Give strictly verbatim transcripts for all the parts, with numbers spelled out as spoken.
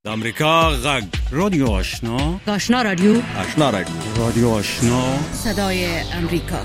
امریکا غږ رادیو آشنا آشنا رادیو آشنا رادیو رادیو آشنا صدای امریکا.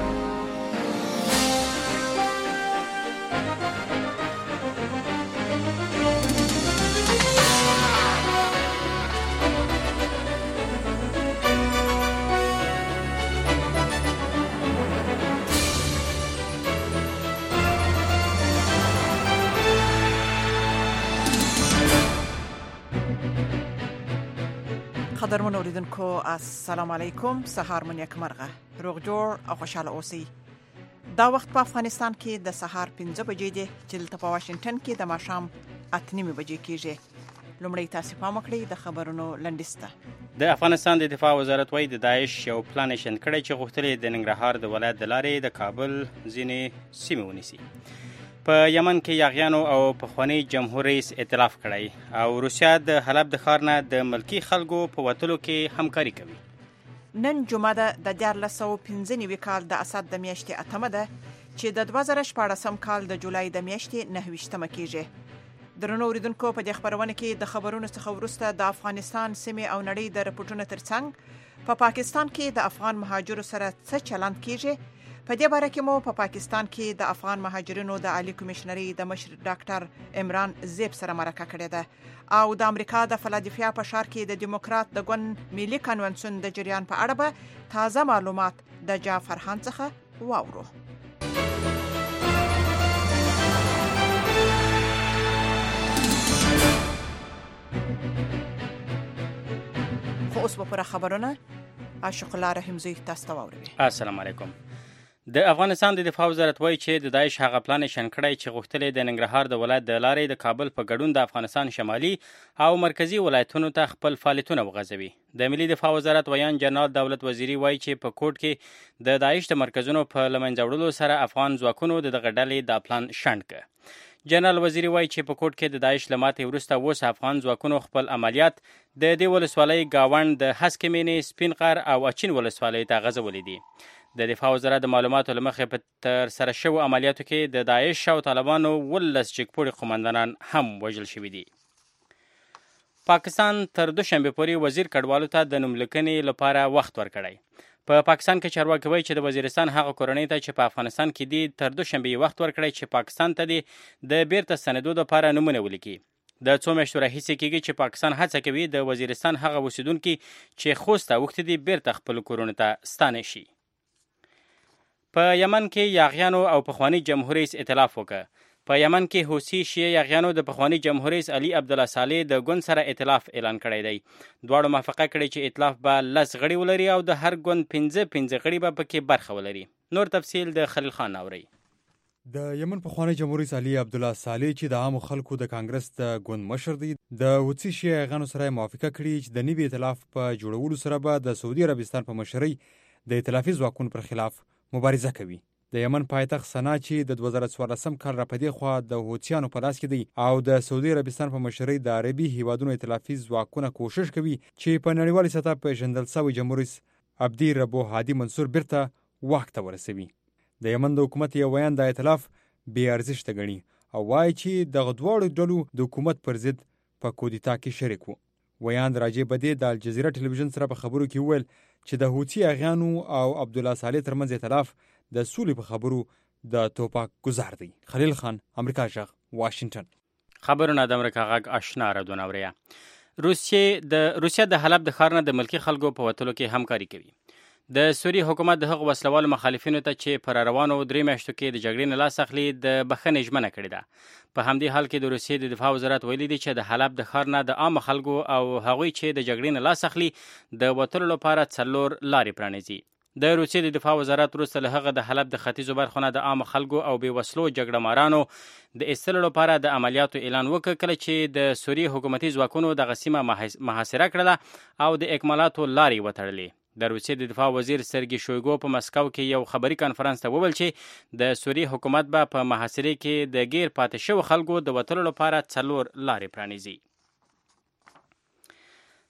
قدرمن اوریدونکو السلام علیکم، سهار مون یک مرغه روغ جوړ او خوشاله اوسئ. دا وخت په افغانستان کې د سهار پنځه بجې دي چې دلته په واشنگټن کې د ماښام اته نیمې بجې کېږي. لومړی تاسو پام وکړئ د خبرونو لنډیسته. د افغانستان د دفاع وزارت وايي د داعش یو پلان شن کړی چې غوښتل د ننګرهار د ولایت د لارې د کابل ځینې سیمې ونیسي. په یمن کې یاغیانو او پخوانی جمهور رئیس ائتلاف کړی او روسیا د حلب د ښار نه د ملکی خلکو په وتلو کې همکاري کوي. نن جمعه ده د دیارلس سوه پنځه نوي کال د اسد د میاشتې اتمه ده چې د دوه زره شپاړسم کال د جولای د میاشتې نهه ویشتمه کېږي. درنو اوریدونکو، په دې خبرونه کې د خبرونو څخه وروسته د افغانستان سیمې او نړۍ د رپورټونو ترڅنګ په پا پاکستان کې د افغان مهاجرو سره څه چلند کېږي. په دې باره کې مو په پا پاکستان کې د افغان مهاجرینو د عالی کمشنري د مشر ډاکټر عمران زیب سره مرکه کړې ده او د امریکا د فلادلفیا په ښار کې د دیموکرات د ګوند ملي کنونسیون د جریان په اړه به تازه معلومات د جعفر خان څخه واورو. خو اوس به پر خبرونه عاشق الله رحمزی تاسو ته واوروي. السلام علیکم. د افغانستان د دفاع وزارت وايي چې د داعش هغه پلان شن کړی چې غوښتل د ننګرهار د ولایت د لارې د کابل په ګډون د افغانستان شمالي او مرکزی ولایتونو ته خپل فعالیتونه وغځوي. د ملي دفاع وزارت ویان جنرال دولت وزیری وايي چې په کوټ کې د داعش د مرکزونو په لمنځه وړلو سره افغان ځواکونو د دغه ډلې دا پلان شنډ کړ. جنرال وزیری وايي چې په کوټ کې د داعش له ماتې وروسته اوس افغان ځواکونو خپل عملیات د دې ولسوالۍ ګاونډ د هسکې مینې، سپین غر او اچین ولسوالۍ ته غځولي دي. د دفاع وزارت د معلوماتو له مخې په تر سره شوو عملیاتو کې د داعش او طالبانو ولس چکپوړي قومندانان هم وژل شوي دي. پاکستان تر دوشنبې پورې وزیر کډوالو ته د نوملیکنې لپاره وخت ورکړی. په پا پاکستان کې چارواکي وایي چې د وزیرستان هغه کورنۍ ته چې په افغانستان کې دي تر دوشنبې وخت ورکړی چې پاکستان ته دي د بیرته ستنېدو لپاره نومونه ولیکي. د څو میاشتو راهیسې کېږي چې پاکستان هڅه کوي د وزیرستان هغه اوسیدونکي چې خوست ته اوښتي دي بیرته خپلو کورونو ته ستانه شي. په یمن کې یاغیانو او پخوانی جمهور رئیس ائتلاف وکړ. په یمن کې حوثي شیعه یاغیانو د پخوانی جمهور رئیس علي عبدالله صالح د ګوند سره ائتلاف اعلان کړی دی. دواړو موافقه کړې چې ائتلاف به لس غړي ولري او د هر ګوند پنځه پنځه غړي به پکې برخه ولري. نور تفصیل د خلیل خان اوري. د یمن پخوانی جمهور رئیس علي عبدالله صالح چې د عامو خلکو د کانګرس د ګوند مشر دی، د حوثي شیعه یاغیانو سره موافقه کړې چې د نوي ائتلاف په جوړولو سره به د سعودي عربستان په مشرۍ د ائتلافي ځواکونو پر خلاف مبارزه کوي. د یمن پایتخت سنا چې د دوه زره څوارلسم کال راپدې خوا د حوثیانو په لاس کې دی او د سعودي عربستان په مشرۍ د عربي هیوادونو ائتلافي ځواکونه کوشش کوي چې په نړیوالې سطح پیژندل شوی جمهور رئیس عبدي ربو هادي منصور بیرته واک ته ورسوي. د یمن د حکومت یو ویان د ائتلاف بې ارزښته ګڼي او وایي چې دغه دواړو ډلو د حکومت پر ضد په کودتا کې شریک وو. ویان راجع بدې د الجزیره ټلویزیون سره په خبرو کې وویل چې د حوثي یاغیانو او عبدالله صالح ترمنځ ائتلاف د سولې په خبرو د توپاک گزار دی. خلیل خان، امریکا غږ، واشنگټن. خبرونه د امریکا غږ آشنا رادیو اوري. روسیه د روسیا د حلب د ښار نه د ملکی خلکو په وتلو کې همکاري کوي. د سوریې حکومت د هغو وسلوالو مخالفینو ته چې پر روانو درې میاشتو کې د جګړې نه لاس اخلي د بخښنې ژمنه کړې ده. په همدې حال کې د روسیې د دفاع وزارت ویلي دی چې د حلب د ښار نه د عامو خلکو او هغوی چې د جګړې نه لاس اخلي د وتلو لپاره څلور لارې پرانیزي. د روسیې د دفاع وزارت وروسته له هغه د حلب د ختیځو برخو نه د عامو خلکو او بې وسلو جګړه مارانو د ایستلو لپاره د عملیاتو اعلان وکړ، کله چې د سوریې حکومتي ځواکونو دغه سیمه محاصره کړله او د اکمالاتو لارې وتړلې. د روسیې د دفاع وزیر سرګي شویګو په مسکو کې یو خبري کانفرنس ته وویل چې د سوریې حکومت به په محاصرې کې د غیر پاتې شوو خلکو د وتلو لپاره څلور لارې پرانیزي.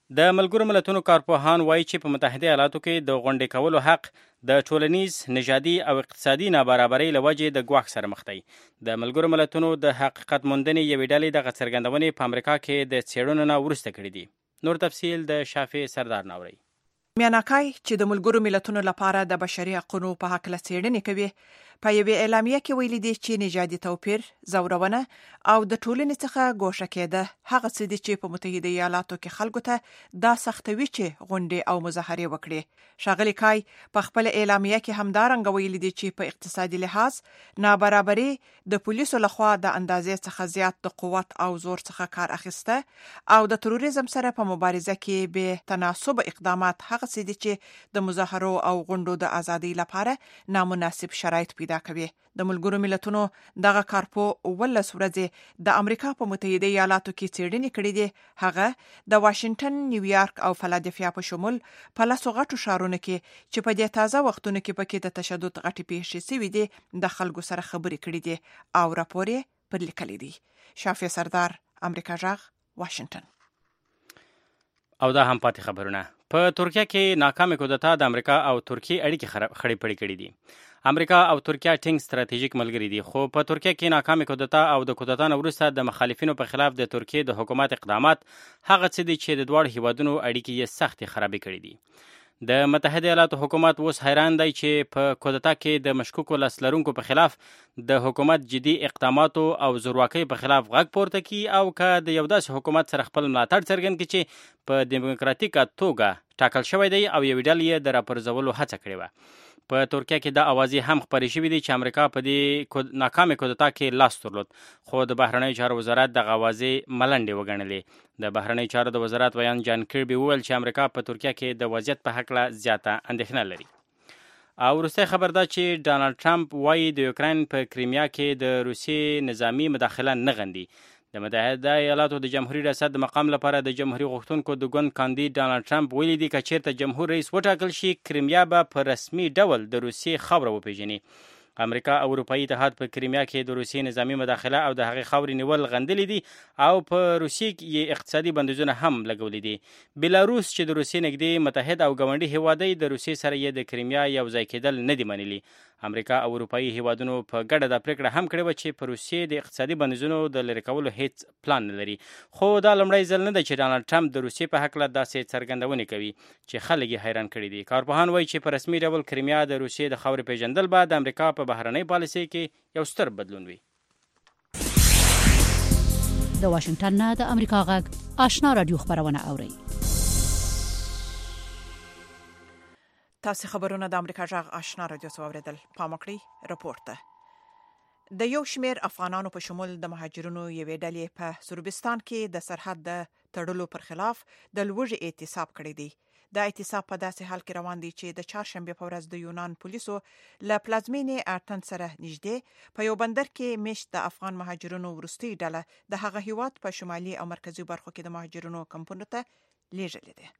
د ملګرو ملتونو کارپوهان وایي چې په متحده ایالاتو کې د غونډې کولو حق د ټولنیز، نژادي او اقتصادي نابرابرۍ له وجې د ګواښ سره مخ دی. د ملګرو ملتونو د حقیقت موندنې یوې ډلې دغه څرګندونې په امریکا کې د څېړنو نه وروسته کړي دي. نور تفصیل د شافع سردار ناوري. میاناکای چې د ملګرو ملتونو لپاره د بشري حقوقو په حق له څېړنې کوي، په یوې اعلامیه کې ویلي دي چې نژادي توپیر، زورونه او د ټولنې څخه ګوښه کېده هغه څه دي چې په متحده ایالاتو کې خلکو ته دا سختوي چې غونډې او مظاهرې وکړي. ښاغلي کای په خپل اعلامیه کې همدارنګه ویلي دي چې په اقتصادي لحاظ نابرابري د پولیسو لخوا د اندازې څخه زیات د قوت او زور څخه کار اخیسته او د تروریزم سره په مبارزه کې به تناسب اقدامات هغه څه دي چې د مظاهرو او غونډو د ازادۍ لپاره نامناسب شرایط پیدا کوي. د ملګرو ملتونو دغه کارپو ولس ورځې د امریکا په متحده ایالاتو کې څېړنې کړې دي. هغه د واشنگټن، نیویارک او فلادلفیا په شمول په لسو غټو ښارونو کې چې په دې تازه وختونو کې پکې د تشدد غټې پیښې شوې دي د خلکو سره خبرې کړې دي او راپور یې پر لیکلي دي. شافع سردار، امریکا جغ، واشنگټن. او دا هم پاتې خبرونه. په ترکیه کې ناکامه کودتا د امریکا او ترکیه اړیکې خړې پړې کړې دي. امریکا او ترکیه ټینګ ستراتیژیک ملګري دي، خو په ترکیه کې ناکامه کودتا او د کودتا نه وروسته د مخالفینو په خلاف د ترکیه د حکومت اقدامات هغه څه دي چې د دواړو هیوادونو اړیکې یې سختې خرابې کړې دي. د متحده ایالاتو حکومت اوس حیران دی چې په کودتا کې د مشکوکو لاس لرونکو په خلاف د حکومت جدي اقداماتو او زورواکۍ په خلاف غږ پورته کړي او که د یو داسې حکومت سره خپل ملاتړ څرګند کړي چې په دیموکراتیکه توګه ټاکل شوی دی او یوې ډلې یې د راپرځولو هڅه کړې وه. په ترکیه کې دا اوازې هم خپرې شوې دي چې امریکا په دې ناکامه کودتا کې لاس درلود، خو د بهرنیو چارو وزارت دغه اوازې ملنډې وګڼلې. د بهرنیو چارو د وزارت ویان جان کربي وویل چې امریکا په ترکیه کې د وضعیت په هکله زیاته اندېښنه لري. او وروستی خبر دا چې ډانلډ ټرمپ وایي د یوکراین په کریمیا کې د روسیې نظامي مداخله نه غندي. د متحده ایالاتو د جمهوریت ریاست د مقام لپاره د جمهوریت غوښتونکو د ګوند کاندید ډانلډ ټرمپ ویلي دي که چیرته جمهور رئیس وټاکل شي کریمیا به په رسمي ډول د روسیې خاوره وپیژني. امریکا او اروپایي اتحاد په کریمیا کې د روسیې نظامي مداخله او د هغې خاورې نیول غندلي دي او په روسیې کې یې اقتصادي بندیزونه هم لګولي دي. بیلاروس چې د روسیې نږدې متحد او ګاونډي هیواد دی، د روسیې سره یې د کریمیا یو ځای کېدل نه دي منلي. امریکا او اروپایي هیوادونو په ګډه دا پریکړه هم کړې وه چې په روسیې د اقتصادي بندیزونو د لرې کولو هیڅ پلان نه لري. خو دا لومړی ځل نه دی چې ډانلډ ټرمپ د روسیې په هکله داسې څرګندونې کوي چې خلک یې حیران کړي دي. کارپوهان وایي چې په رسمي ډول کریمیا د روسیې د خاورې پیژندل به د امریکا په بهرنۍ پالیسۍ کې یو ستر بدلون وي. د واشنگټن نه د امریکا غږ آشنا رادیو خبرونه اوري. تاسو خبرونه د امریکا جغ آشنا رادیو څخه اوریدل. پام وکړئ راپور ته. د یو شمیر افغانانو په شمول د مهاجرونو یوې ډلې په سربستان کې د سرحد د تړلو پر خلاف د لوږې اعتصاب کړی دی. دا اعتصاب په داسې حال کې روان دی چې د چهارشنبه په ورځ د یونان پولیسو له پلازمینې اټن سره نږدې په یو بندر کې مشت د افغان مهاجرونو وروستۍ ډله د هغه هیواد په شمالي او مرکزي برخو کې د مهاجرونو کمپونو ته لیږلې ده.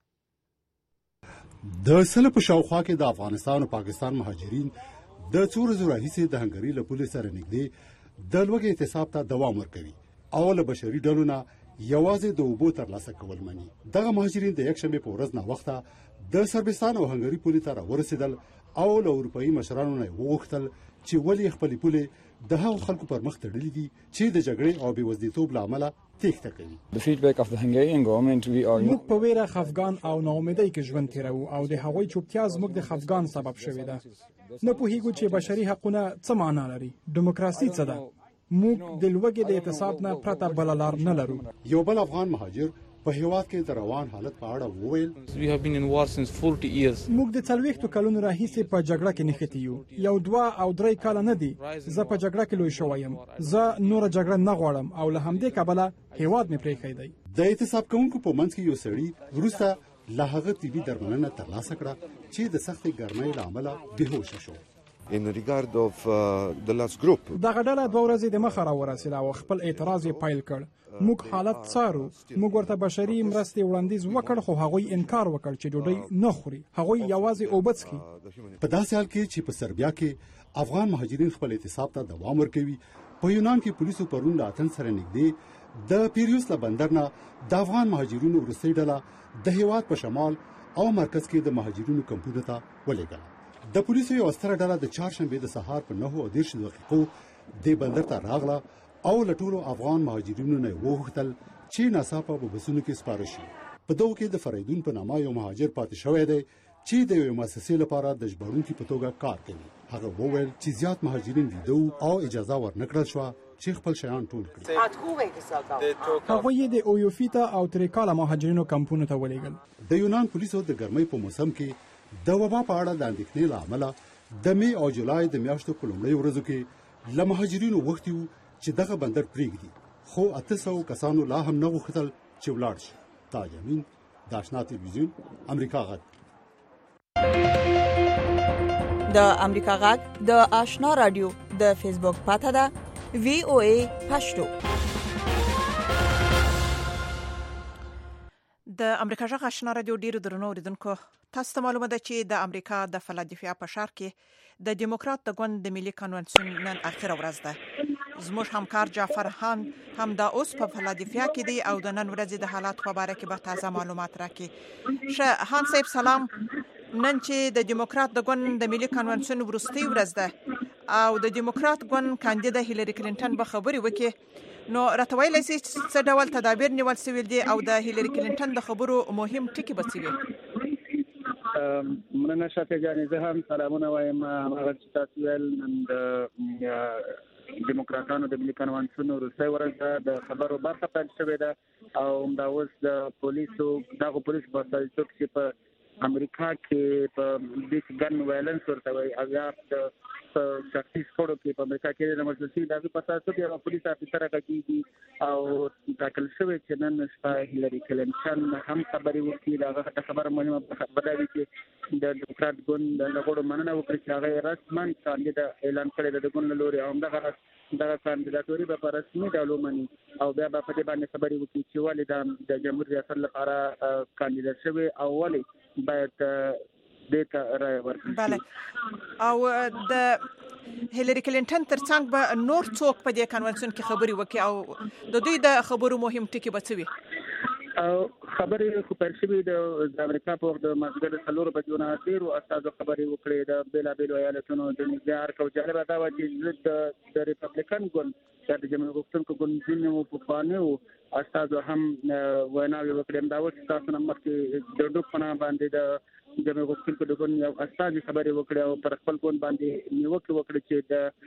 د سله په شاوخوا کې د افغانستان او پاکستان مهاجرین د څو ورځو راهیسې د هنګري له پولیسو سره نږدې د لوږې اعتصاب ته دوام ورکوي او له بشري ډلو نه یوازې د اوبو ترلاسه کول مني. دغه مهاجرین د یکشنبې په ورځ ناوخته د سربستان او هنګري پولې ته راورسېدل او له اروپایي مشرانو نه وغوښتل چې ولې خپلې پولې د هغو خلکو پر مخ تړلې دي چې د جګړې او بېوزلتوب له امله تېښته کوي. موږ په ویره خفګان او ناامیدۍ کې ژوند تېروو او د هغوی چوپتیا زموږ د خفګان سبب شوې ده. نه پوهیږو چې بشري حقونه څه معنا لري، دیموکراسي څه ده. موږ د لوږې د اعتصاب نه پرته بله لار نه لرو. یو بل افغان مهاجر په هیواد کې د روان حالت په اړه وویل موږ د څلوېښتو کلونو راهیسې په جګړه کې نښتي یو. یو دوه او درې کاله نه دي زه په جګړه کې لوی شوی یم. زه نوره جګړه نه غواړم او له همدې کبله هیواد مې پرېښی دی. د اعتصاب کوونکو په منځ کې یو سړي وروسته له هغه طبي درملنه ترلاسه کړه چې د سختې ګرمۍ له امله بېهوشه شو. In regard of uh, the last group. دغه ډله دوه ورځې د مخه راورسېده او خپل اعتراض یې پیل کړ. موږ حالت څارو. موږ ورته بشري مرستې وړاندیز وکړ خو هغوی انکار وکړ چې ډوډۍ نه خوري. هغوی یوازې اوبه څښي. په داسې حال کې چې په سربیا کې افغان مهاجرین خپل اعتصاب ته دوام ورکوي، په یونان کې پولیسو پرون له اتن سره نږدې د پیریوس له بندر نه د افغان مهاجرینو وروستۍ ډله د هیواد په شمال او مرکز کې د مهاجرینو کمپونو ته ولېږله. د پولیسو یو ستره ډله د چهارشنبې د سهار په نهو او دېرش دقیقو د بندر ته راغله او له ټولو افغان مهاجرینو نه وغوښتل چې ناڅاپه په بسونو کې سپاره شي. په دغو کې د فریدون په نامه یو مهاجر پاتې شوی دی چې د یوې مؤسسې لپاره د ژباړونکي په توګه کار کوي. هغه وویل چې زیات مهاجرین لیدو او اجازه ورنکړل شوه چې خپل شیان ټول کړي. هغوی د اویوفیتا او تریکالا مهاجرینو کمپونو ته ولېږل. د یونان پولیسو د ګرمۍ په موسم کې د وبا په اړه د اندېښنې له امله د می او جولای د میاشتو په لومړیو ورځو کې له مهاجرینو غوښتي وو چې دغه بندر پرېږدي، خو اته سوه کسانو لا هم نه غوښتل چې ولاړ شي. تاج امین، د آشنا تلویزیون، امریکا غږ. د امریکا غږ د آشنا رادیو د فیسبوک پاته ده وی او ای پښتو. د امریکا غږ آشنا رادیو ډیرو درنو اوریدونکو، تاسو ته معلومه ده چې د امریکا د فلادلفیا په ښار کې د دیموکرات د ګوند د ملي کنونسیون نن اخره ورځ ده. زموږ همکار جعفر خان هم دا اوس په فلادلفیا کې دی او د نن ورځې د حالات په اړه کې به تازه معلومات راکړي. شه خان صاحب سلام. نن چې د دیموکرات د ګوند د ملي کنونسیون وروستۍ ورځ ده او د دیموکرات ګوند کاندیدا هیلری کلینټن به خبرې وکړي، نو راته ویلی سئ څه ډول تدابیر نیول سوي دي او د هیلری کلینټن د خبرو مهم ټکي به څه وي؟ مننه شافعه جانې، زه هم سلامونه وایم. هغه چې تاسو ویل نن د دیموکراتانو د ملي کنونسیون وروستۍ ورځ ده، د خبرو برخه پیل شوې ده او دا اوس د پولیسو دغه پولیسو په استازیتوب چې په امریکا کې په دې کې ګن وایلنس ورته وایي، هغه د شخصي شخړو کې په امریکا کې د مجلسي د هغې په اساس یو پولیس افیسر کېږي او ټاکل شوی چې نن شپه هیلری کلینټن هم خبرې وکړي. د هغه خبره مهمه خبره وي چې د دیموکرات ګوند د غړو مننه وکړي چې هغه رسما کاندیدا اعلان کړی د ګوند له لوري او همدغه دغه کاندیداتوري به په رسمي ډول ومني او بیا به په دې باندې خبرې وکړي چې ولې د جمهور ریاست لپاره کاندیدا شوی او ولې باید دیتا رای ورکړي. بله، او د هیلری کلینټن ترڅنګ به نور څوک په دې کنونسیون کې خبرې وکړي او د دوی د خبرو مهم ټکي به څه وي؟ او خبرې خو پیل شوې د امریکا په وخت د مازدیګر څلور بجو نه ډېرو استازو خبرې وکړې د بېلابېلو ایالتونو د نظار کو. جالبه دا وه چې د ریپبلیکن ګوند یا د جمهور غوښتونکو ګوند ځینو پخوانیو استازو هم ویناوې وکړې. دا اوس تاسو نه مخکې د ډوب په نامه باندې د جمهور غوښتونکو د ګوند یو استازي خبرې وکړې او پر خپل ګوند باندې نیوکې وکړې چې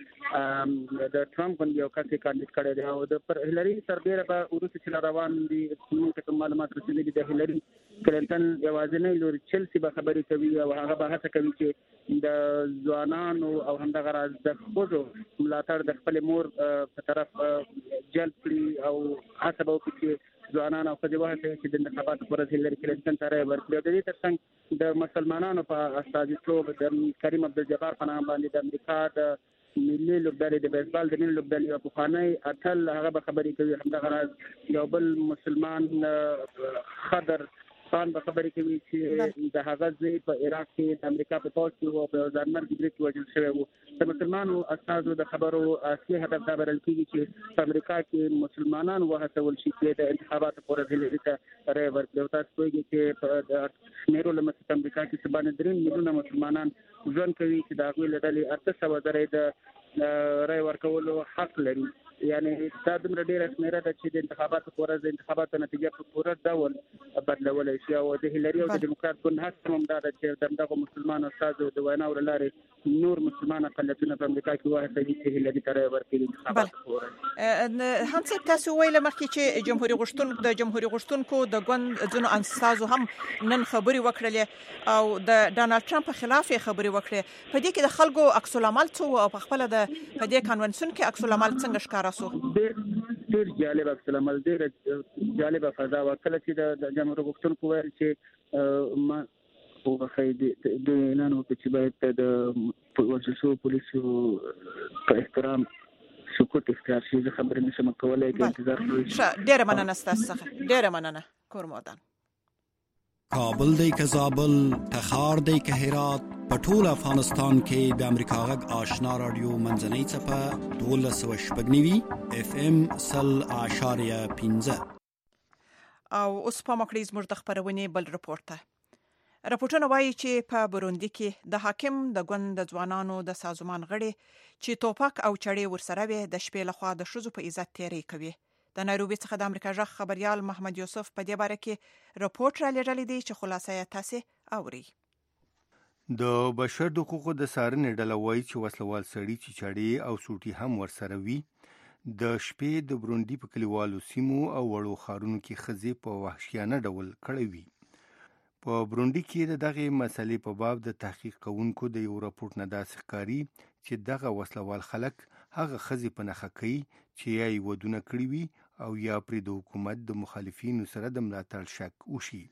د د ټرمپ ګوند یو کس یې کاندید کړی دی او د پر هیلري سربیره به وروسته چې روان دي موږ ته کوم معلومات رسېدلي د هیلري کلینټن یوازینی لوري چلسي به خبرې کوي او هغه به هڅه کوي چې د ځوانانو او همدغه راز د ښځو ملاتړ د خپلې مور په طرف جلب کړي او هڅه به وکړي چې ځوانان او ښځې وهڅوي چې د انتخاباتو په ورځ هیلري کلینټن ته رایه ورکړي. او د دې ترڅنګ د مسلمانانو په استازیتوب د کریم عبدالجبار په نامه باندې د امریکا د ملي لوبډلې د بیسبال د ملي لوبډلې یو پخوانی اتل هغه به خبرې کوي. همدغه راز یو بل مسلمان خضر خان به خبرې کوي چې د هغه ځای په عراق کې د امریکا په پوځ کې و او په ځانمرګي برید کې وژل شوی و. د مسلمانو استازو د خبرو اصلي هدف دا بلل کېږي چې په امریکا کې مسلمانان وهڅول شي چې د انتخاباتو په ورځ هیلري ته رایه ورکړي. او تاسو پوهېږئ چې په د شمېرو له مخې په امریکا کې څه باندې درې میلیونه مسلمانان ژوند کوي چې د هغوی له ډلې اته سوه زره یې د رایه ورکولو حق لري. یعنې دا دومره ډېره شمېره ده چې د انتخاباتو په ورځ د انتخاباتو نتیجه په پوره ډول بدلولی شي. او د هیلري او د دیموکرات ګوند هڅه هم دا ده چې د همدغو مسلمانو استازو د ویناو له لارې نور مسلمان اقلیتونه په امریکا کې وهڅوي چې هیلري ته رایه ورکړي د انتخاباتو په ورځ. هم صاحب تاسو ویل مخکې چې جمهوري غوښتونکو د جمهوري غوښتونکو د ګوند ځینو استازو هم نن خبرې وکړلې او د ډانلډ ټرمپ په خلاف یې خبرې وکړې. په دې کې د خلکو عکس العمل څه او په خپله د په دې کنونسیون کې عکس العمل څنګه ښکاره سو؟ ډېر جالب عکس العمل، ډېره جالبه فضا وه. کله چې د جمهور غوښتونکو ویل چې ما وبخئ دوی اعلان وکړ چې باید د وژل شوو پولیسو په احترام سکوت اختیار شي. زه خبرې نشم کولی که انتظار کوئ. ښه، ډېره مننه ستاسو څخه، ډېره مننه. کور مودان. کابل دی که زابل، تخار دی که هرات، پټول افغانستان کې د امریکا غږ آشنا رادیو منځنۍ څپه دولس سوه شپږ نوي اف ام سل اعشاریه پنځه. او اوس په مکړې زموږ د خبرونې بل رپورټ ته. راپورټونه وایي چې په بروندي کې د حاکم د ګوند د ځوانانو د سازمان غړي چې توپک او چړې ورسره وي د شپې لخوا د ښځو په عزت تېری کوي. د نایروبي څخه د امریکا غږ خبريال محمد یوسف په دې باره کې رپورټ را لېږلی دی چې خلاصه یې تاسې اورئ. د بشر د حقوقو د څارنې ډله وایي چې وسلوال سړي چې چړې او سوټي هم ورسره وي د شپې د بروندي په کلیوالو سیمو او وړو ښارونو کې ښځې په وحشیانه ډول کړی وي. په بروندي کې د دغې مسلې په باب د تحقیق کوونکو د یو رپورټ نه داسې ښکاري چې دغه وسلوال خلک هغه ښځې په نښه کوي چې یا یې ودونه کړي وي او یا پرې د حکومت د مخالفینو سره د ملاتړ شک وشي.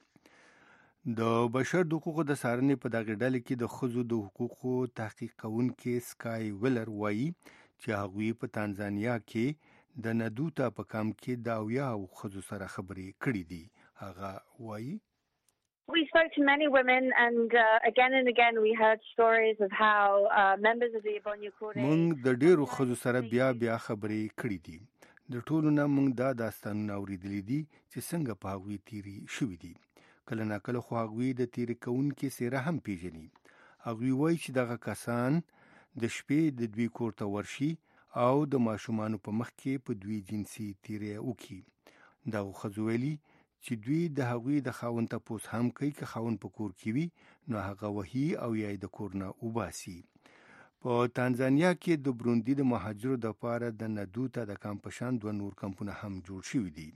د بشر د حقوقو د څارنې په دغې ډلې کې د ښځو د حقوقو تحقیق کوونکي سکای ویلر وایي چې هغوی په تانزانیا کې د ندوتا په کام کې د اویاو ښځو سره خبرې کړې دي. هغه وایي We spoke to many women and uh, again and again we heard stories of how uh, members of the Ebonyi Kore مونږ د ډېرو ښځو سره بیا بیا خبرې کړې دي. د ټولو نه مونږ دا داستانونه اورېدلي دي چې څنګه په هغوی تیری شوي دي. کله ناکله خو هغوی د تیری کوونکي څېره هم پیژني. هغوی وایي چې دغه کسان د شپې د دوی کور ته ورشي او د ماشومانو په مخ کې په دوی جنسي تیری وکړي. دغه ښځو ویلي چې دوی د هغوی د خاوند تپوس هم کوي که خاوند په کور کې وي نو هغه وهي او یا د کور نه وباسي. په تانزانیا کې د بروندي د مهاجرو دپاره د ندوتا د کمپ په شان دوه نور کمپونه هم جوړ شوي دي.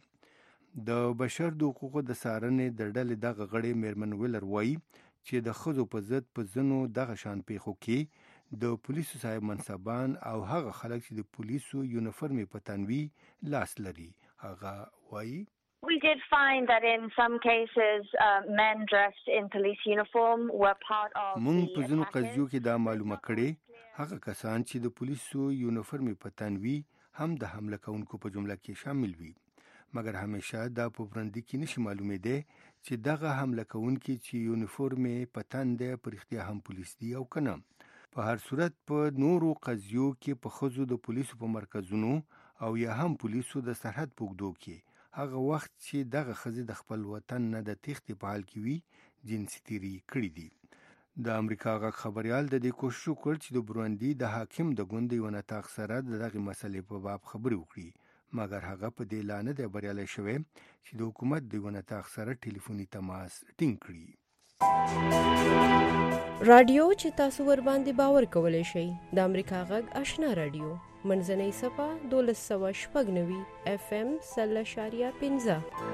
د بشر د حقوقو د څارنې د ډلې دغه غړی میرمن ویلر وایي چې د ښځو په ضد په ځینو دغه شان پیښو کې د پولیسو صاحب منصبان او هغه خلک چې د پولیسو یونیفورمې په تن وي لاس لري. هغه وایي We did find that in some cases uh, men dressed in police uniform were part of مونږ په ځینو قضیو کې دا معلومه کړې هغه کسان چې د پولیسو یونیفورمې په تن وي هم د حمله کوونکو په جمله کې شامل وي. مګر همیشه دا په بروندي کې نشي معلومېدی چې دغه حمله کوونکي چې یونیفورمې په تن دی په رښتیا هم پولیس دي او که نه. په هر صورت په نورو قضیو کې په ښځو د پولیسو په مرکزونو او یا هم پولیسو د سرحد په اوږدو کې هغه وخت چې دغه ښځې د خپل وطن نه د تېښتې په حال کې وي جنسي تیري کړي دي. د امریکا غږ خبریال د دې کوشش وکړ چې د بروندي د حاکم د ګوند یو نطاق سره د دغې مسلې په باب خبرې وکړي. مګر هغه په دې لا نه دی بریالی شوی چې د حکومت د یو نطاق سره ټلیفوني تماس ټینګ کړي. رادیو چې تاسو ور باندې باور کولی شئ د امریکا غږ آشنا رادیو منځنۍ څپه دولس سوه شپږ نوي اف ام سل اعشاریه پنځه.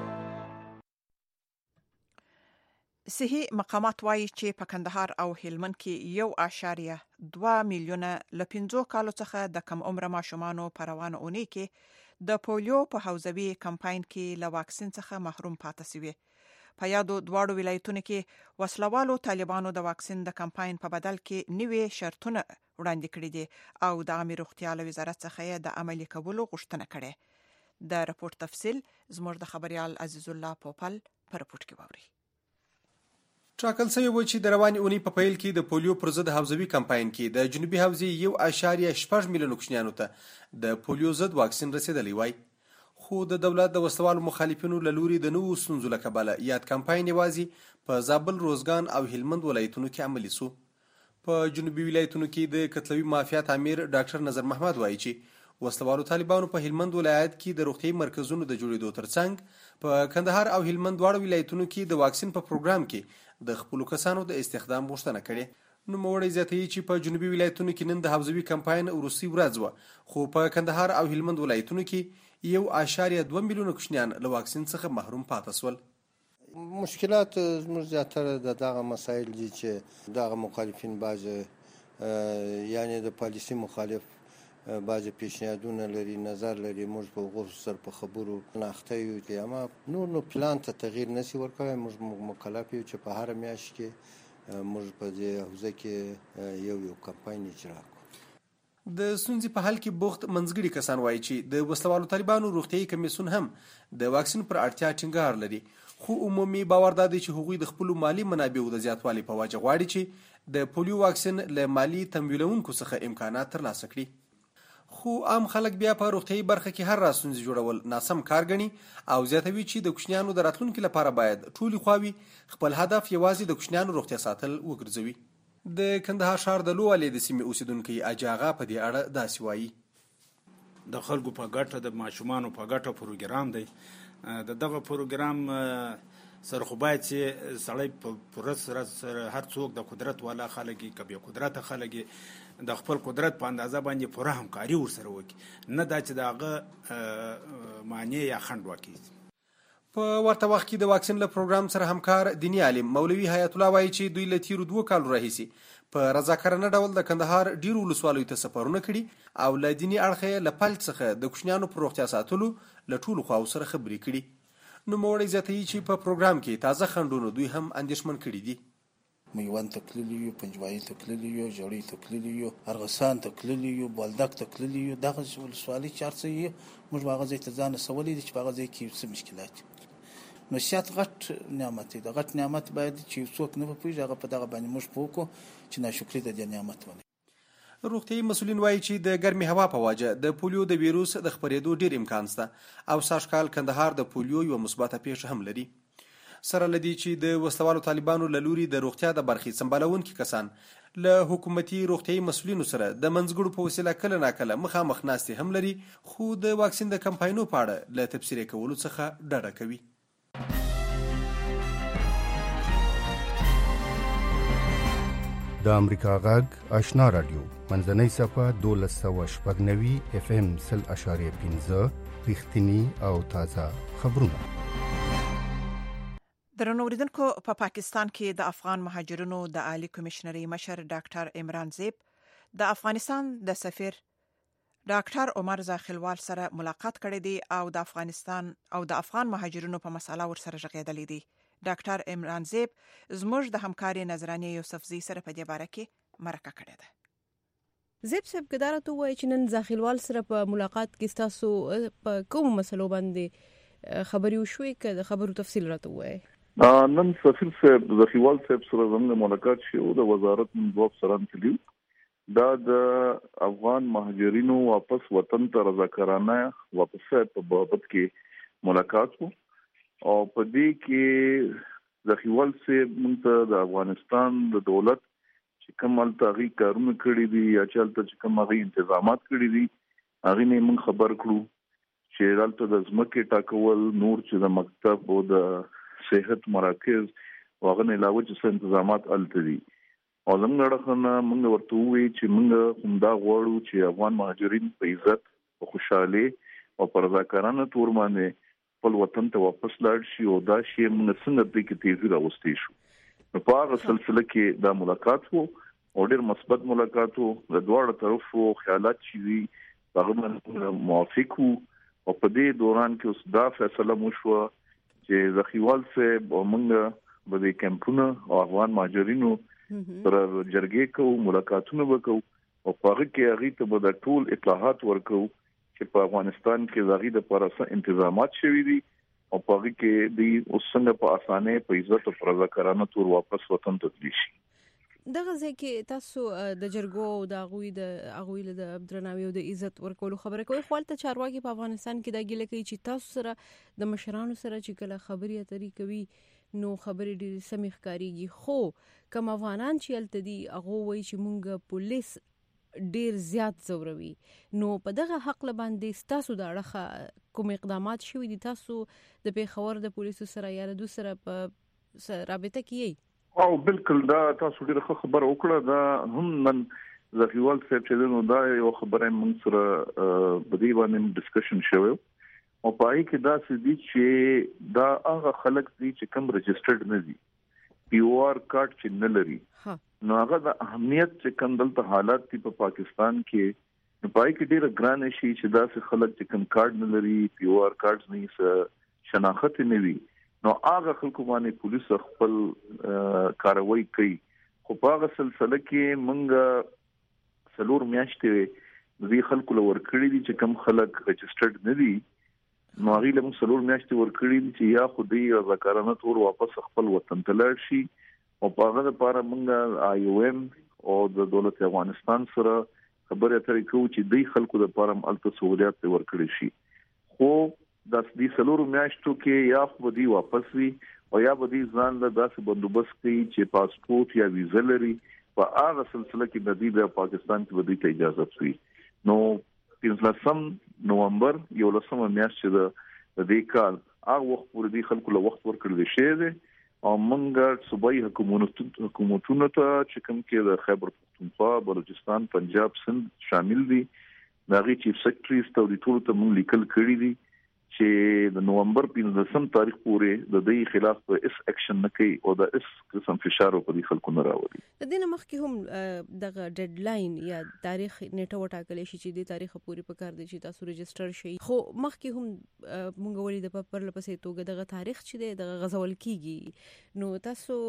صحي مقامات وایي چې په کندهار او هلمند کې یو اعشاریه دوه میلیونه له پنځو کالو څخه د کم عمره ماشومانو په روانه اونۍ کې د پولیو په حوزوي کمپاین کې له واکسین څخه محروم پاتې شوي. په یادو دواړو ولایتونو کې وسلوالو طالبانو د واکسین د کمپاین په بدل کې نوې شرطونه وړاندې کړي دي او د عامه روغتیا له وزارت څخه یې د عملي کولو غوښتنه کړې. د راپور تفصیل زموږ د خبريال عزیز الله پوپل په راپور کې ووري. ټاکل شوی و چې د روانې اونۍ په پیل کې د پولیو پر ضد حوزوي کمپاین کې د جنوبي حوزې یو اعشاریه شپږ میلیونه کوچنیانو ته د پولیو ضد واکسین رسیدلی وای. خو د دولت د وسوالو مخالفینو له لوري د نوو ستونزو له کبله یاد کمپاین یوازې په زابل، روزګان او هلمند ولایتونو کې عملي سو. په جنوبي ولایتونو کې د کتلوي مافیات امیر ډاکټر نظر محمد وایي چې وسلوالو طالبانو په هلمند ولایت کې د روغتي مرکزونو د جوړېدو ترڅنګ په کندهار او هلمند دواړو ولایتونو کې د واکسین په پروګرام کې د خپل کسانو د استخدام غوښتنه کړې. نو موړی زیاتوي چې په جنوبي ولایتونو کې نن د حوزوي کمپاین وروستۍ ورځ وه، خو په کندهار او هلمند ولایتونو کې یو اعشاریه دوه میلیونه کوچنیان له واکسین څخه محروم پاتې شول. مشکلات زموږ زیاتره د دغه مسایل دي چې دغه مخالفین بعض یعنی د پالیسي مخالف بعض پیشنهادونه لري، نظر لري، موږ په هغو سره په خبرو ناخته یو چې اما نور نو پلان ته تغییر نشي ورکولی. موږ مکلف یو چې په هره میاشت کې موږ په دې حوزه کې یو یو کمپاین اجرا کړو. د ستونزې په حل کې بوخت منځګړي کسان وایي چې د وسلوالو طالبانو روغتیايي کمیسیون هم د واکسین پر اړتیا ټینګار لري، خو عمومي باور دا دی چې هغوی د خپل مالی منابعو د زیاتوالي په وجه غواړي چې د پولیو واکسین له مالی تمویلونکو څخه امکانات ترلاسه کړي. خو عام خلک بیا په روغتیايي برخه کې هر راستونزې جوړول ناسم کار ګڼي او زیاتوي چې د کوچنیانو د راتلونکي لپاره باید ټولې خواوې خپل هدف یوازې د کوچنیانو روغتیا ساتل وګرځوي. د کندهار ښار د لوالې د سیمې اوسیدونکي اجاغا په دې اړه داسې وایي: د خلکو په ګټه د ماشومانو په ګټه پروګرام دی. د دغه پروګرام سره خو باید چې سړی په پوره سره هر څوک د قدرت والا خلک که بې قدرته خلک د خپل قدرت په اندازه باندې پوره همکاري ورسره وکړي، نه دا چې د هغه معنی یا خنډ وکړي. په ورته وخت کې د واکسین له پروګرام سره همکار دیني عالم مولوي حیات الله وایي چې دوی له تیرو دوه کالو راهیسې په رضاکارانه ډول د کندهار ډیرو ولسوالیو ته سفرونه کړي او له دیني اړخه له پل څخه د کوچنیانو پر روغتیا ساتلو له ټولو خواو سره خبرې کړي. نوموړی زیاتوي چې په پروګرام کې تازه خنډونو دوی هم اندېښمن کړي دي. میوند ته تللي یو، پنجوایي ته تللي یو، ژړۍ ته تللي یو، ارغسان ته تللي یو، بولدک ته تللي یو. دغه ولسوالۍ چې هر څه یې موږ په هغه ځای ته ځان رسولی دی چې په هغه ځای کې څه مشکلات دي. نو صحت غټ نعمت دی. د غټ نعمت باید چې څوک نه پوهېږي هغه په دغه باندې موږ پوه کړو چې ناشکري د دې نعمت ونه. روغتیايي مسؤلین وایي چې د ګرمې هوا په وجه د پولیو د ویروس د خپرېدو ډیر امکان شته او سږکال کندهار د پولیو یوه مثبته پیښه هم لري. سره لدی چې د وسلوالو طالبانو له لوري د روغتیا د برخې سمبالونکي کسان له حکومتي روغتیايي مسؤلینو سره د منځګړو په وسیله کله ناکله مخامخ ناستې هم لري، خو د واکسین د کمپاینو په اړه له تبصرې کولو څخه ډډه کوي. د امریکا غږ آشنا رادیو منځنۍ صفحه دولس سوه شپږ نوي اف ام سل اشاریه پنځه رښتینی او تازه خبرونه. درنو اوریدونکو، په پا پاکستان کې د افغان مهاجرینو د عالی کمشنري مشر ډاکټر عمران زیب د افغانستان د سفیر ډاکټر عمر زاخیلوال سره ملاقات کړی دی او د افغانستان او د افغان مهاجرینو په مسله ورسره غږېدلی دی. ډاکټر عمران زیب زموږ د همکاري نظرانه یوسفزي سره په دې باره کې مرکه کړې ده. زیب صاحب کدارت وایي چې نن زاخیلوال سره په ملاقات کې تاسو په کوم مسلو باندې خبري وشوي که د خبرو تفصیل راته وایي؟ نن سفیر صاحب زاخیلوال صاحب سره زموږ ملاقات شو د وزارت منځوب سره تللی. دا د افغان مهاجرینو واپس وطن ته رضاکارانه واپس په بابت کې ملاقات وو او په دې کې زاخیوال صاحب موږ ته د افغانستان د دولت چې کوم التاغي کارونه کړی دي یا چلته چې کوم هغه انتظامات کړی دي هغه نه موږ خبر کړو چې دلته د ځمکې ټاکول، نور چې د مکتب او د صحت مراکز واغه نه علاوه چې انتظامات الته دي. او زموږ اړخنه موږ ورته وی چې موږ همدا غواړو چې افغان مهاجرین په عزت او خوشاله او پر رضاکارانه تور باندې خپل وطن ته واپس لاړ شي او دا شی موږ څنګه د کې تیزی راوستي شو. نو په هغه سلسله کې دا ملاقات وو او ډېر مثبت ملاقات وو. د دواړو طرفو خیالات چې وی هغه باندې موافق وو او په دې دوران کې اوس دا فیصله مو شو چې زاخیوال صاحب او موږ به د کمپونو او افغان مهاجرینو سره جرګې کوو، ملاقاتونه وکړو او په هغه کې هغه ته به د ټول اطلاعات ورکړو چې په افغانستان کې زاغي د پرسه انتظامات شوي دي او په هغه کې د اوسنګ په اسانه په عزت او رضاکارانه تور واپس وطن ته تللی شي. دغه ځکه تاسو د جرګو او د غوي د غوي د درناوي او د عزت ورکولو خبره کوي، خو ته چارواکي په افغانستان کې دا ګیله کوي چې تاسو سره د مشرانو سره چې کله خبري اترې کوي نو خبرې ډېرې سمې ښکارېږي، خو کوم افغانان چې هلته دي هغه وایي چې مونږ پولیس ډیر زیات زوروي. نو په دغه حق باندې تاسو د اړه کوم اقدامات شوي دي؟ تاسو د پیښور د پولیسو سره یا د دوی سره په رابطه کې او بالکل دا تاسو ډیره خبره وکړه. دا هم نن زاخیوال صاحب چې نو دا یو خبره موږ سره په دې باندې ډسکشن شوی او پای کې دا سدي چې دا هغه خلک دي چې کوم رجسټرډ نه دي، پی او آر کارت چې نه لري. نو هغه د اهمیت چې کوم دلته حالات دي په پاکستان کې نو پای کې ډیره ګران شي چې دا څه خلک چې کوم کارت نه لري، پی او آر کارت نه څه شناخت نه وي، نو هغه خلکو باندې پولیس خپل کاروایی کوي. خو په هغه سلسله کې موږ څلور میاشتې د خلکو لور کړی دي چې کوم خلک رجسټرډ نه دي نو هغه له موږ سلور میاشتې ورکړي چې یا خو دې رضاکارانه تور واپس خپل وطن ته لاړ شي او په هغه لپاره موږ آی او ایم او د دولت افغانستان سره خبرې اترې کوو چې د خلکو لپاره الته سہولیات ورکړي شي. خو د دې سلور میاشتو کې یا خو دې واپس وي او یا به دې ځان له داسې بندوبست کوي چې پاسپورت یا ویزا لري په هغه سلسله کې د دې د پاکستان کې به دې اجازه وي. نو پنځلسم نومبر یو لسمه میاشت د دې کال هغه وخت پورې دې خلکو له وخت ورکړل شي دي او موږ صوبایي حکومتونو حکومتونو ته چې کوم کې د خیبر پختونخوا، بلوچستان، پنجاب، سند شامل دي دغه چیف سیکریټریز ته د ټول ته موږ لیکل کړی دي چې د نومبر پنځلسم تاریخ پورې د دې خلاف په اس اکشن نه کوي او د اس قسم فشار په دې خلکو نه راوړي. د دې مخکې هم دغه ډیډ لاین یا تاریخ نیټه وټاکل شي چې د تاریخ پورې په کار دي چې تاسو ريجستره شي. خو مخکې هم مونږ ولې د پر لپسې توګه دغه تاریخ چې د غزول کیږي نو تاسو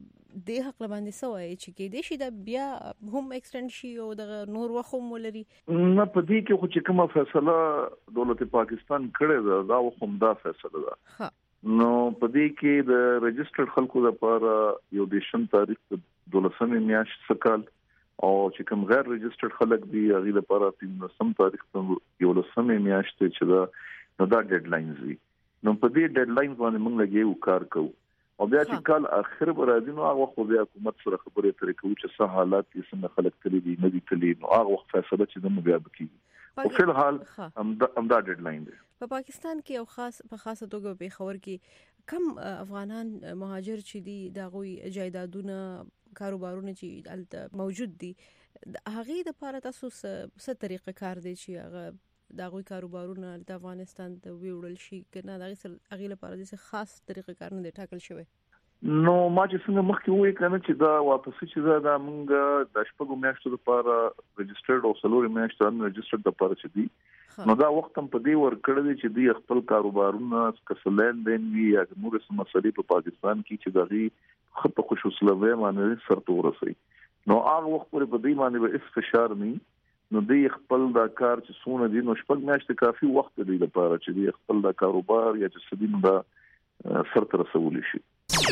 د حق باندې سوای چې کې دې شي د بیا هم ایکسټند شي او د نور وخت مولري نه په دې کې خو چې کومه فیصله دولت پاکستان کړې ده دا هم دا فیصله ده. نو په دې کې د ريجسترډ خلکو لپاره یو دیشم تاریخ د دولسمه میاشت سکال او چې کوم غیر ريجسترډ خلک دي هغه لپاره پنځم تاریخ یو لسمه میاشت چې دا نو دا ډیډ لاینز دي. نو په دې ډیډ لاین باندې موږ لګي کار کوو او بیا چې کال اخر برازي نو هغه خو بیا حکومت سره خبرې ترې کوي چې څه حالات یې څنګه خلک تللی دي نه دي تللی نو هغه وخت فیصله چې د بیا بکیږي او په الحال هم دا ډیډ لاین دی. په پاکستان کې او خاص په خاصه توګه په خبر کې کم افغانان مهاجر چې دي دغوی جایدادونه کاروبارونه چې الته موجود دي هغه د لپاره تاسو څه طریقه کار دی چې هغه دغوی کاروبارونه د افغانستان ته ویوړل شي کنه دغه هغه لپاره د خاص طریقه کار نه ټاکل شوی. نو ما چې څنګه مخکې وې کنه چې دا واپس چې دا د موږ د شپږو میاشتو لپاره ريجسترډ او سلور میاشتو ان ريجسترډ لپاره چې دي نو دا وخت هم په دې ور کړل چې دی خپل کاروبارونه کسلین دین وی یا نور څه مسلې په پاکستان کې چې دغه خپل خوشوسلوي باندې سرته ورسي نو هغه وخت پورې په دې باندې به اس فشار نه نو دی خپل دا کار چې سونه دي نو شپږ میاشتې کافي وخت دی لپاره چې دی خپل دا کاروبار یا چې سدین دا سرته رسول شي.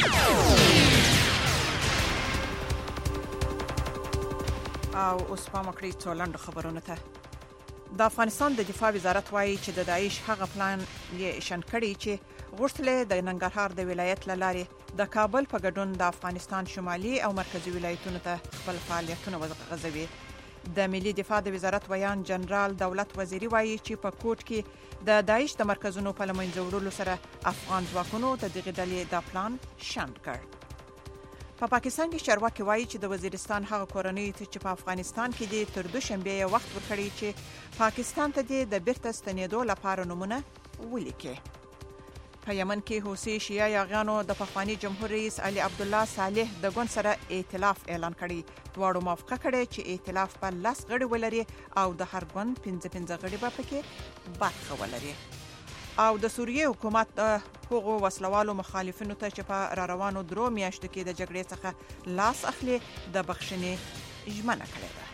او اوس په مکړی څولند خبرونه ته د افغانستان د دفاع وزارت وایي چې د داعش هغه پلان یې شن کړی چې غوښتل د ننګرهار د ولایت لارې د کابل په ګډون د افغانستان شمالي او مرکزی ولایتونو ته خپل فعالیتونه وغځوي. د ملي دفاع د وزارت ویان جنرال دولت وزیری وایي چې په کوټ کې د داعش د مرکزونو په لمنځه وړلو سره افغان ځواکونو د دغه ډلې د پلان شاند کړ. په پا پاکستان کې چارواکي وایي چې د وزیرستان هغه کورنۍ چې په افغانستان کې د تر دوشنبه وخت ورکړي چې پاکستان ته د بیرته ستنېدو لپاره نمونه ولیکي. په یمن کې حوثي شیعه یاغیانو د پخوانی جمهور رئیس علي عبد الله صالح د ګوند سره ائتلاف اعلان کړی. دواړو موافقه کړې چې ائتلاف په لاس غړي ولري او د هر ګوند پنځه پنځه غړي به پکې برخه ولري. او د سوریې حکومت هغو وسلوالو مخالفینو ته چې په را روانو درو میاشتو کې د جګړې څخه لاس اخلي د بخښنې ژمنه کړې ده.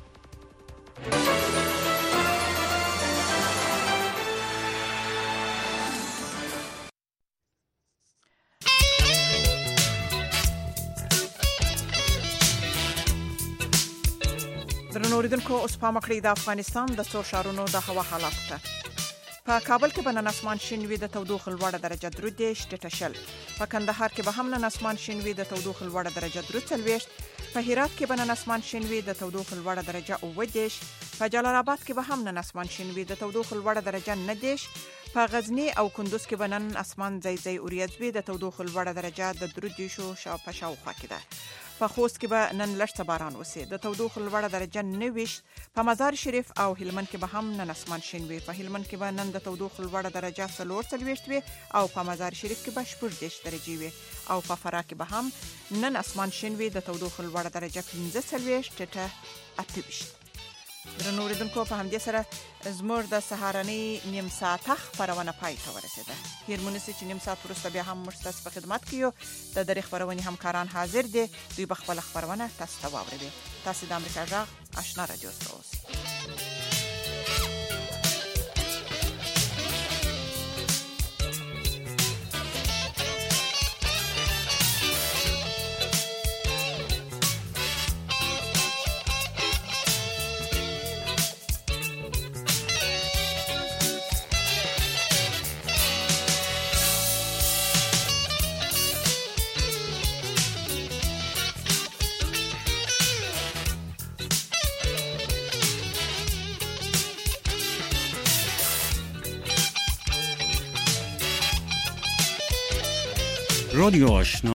درنو اوریدونکو اوس په مکړی د افغانستان د څو ښارونو د هوا حالات ته. په کابل کې به نن اسمان شین وي د تودوخې لوړه درجه درې دېرش ټیټه شل. په کندهار کې به هم نن اسمان شین وي د تودوخې لوړه درجه درې څلوېښت. په هرات کې به نن اسمان شین وي د تودوخې لوړه درجه اووه دېرش. په جلال آباد کې به هم نن اسمان شین وي د تودوخې لوړه درجه نه دېرش. په غزنی او کندوز کې به نن اسمان ځای ځای اوریځ وي د تودوخې لوړه درجه د درې دېرشو په شاوخوا کې ده. په خوست کې به نن لږ څه باران وسي د تودوخې لوړه درجه نهه. په مزار شریف او هلمند کې به هم نن اسمان شین وي. په هلمند کې به نن د تودوخې لوړه درجه څلور څلوېښت وي او په مزار شریف کې به شپږ دېرش درجې وي او په فراه کې به هم نن اسمان شین وي د تودوخې لوړه درجه پنځه څلوېښت ټیټه اته ویشت. درنو اوریدونکو په همدې سره زموږ د سهارنۍ نیم ساعته خپرونه پای ته ورسېده. هیله مونږ چې نیم ساعت وروسته بیا هم موږ ستاسو په خدمت کې یو. د درې خپرونې همکاران حاضر دي دوی به خپله خپرونه تاسو ته واوروي. تاسو د امریکا غږ آشنا رادیو سره اوسئ. رادیو آشنا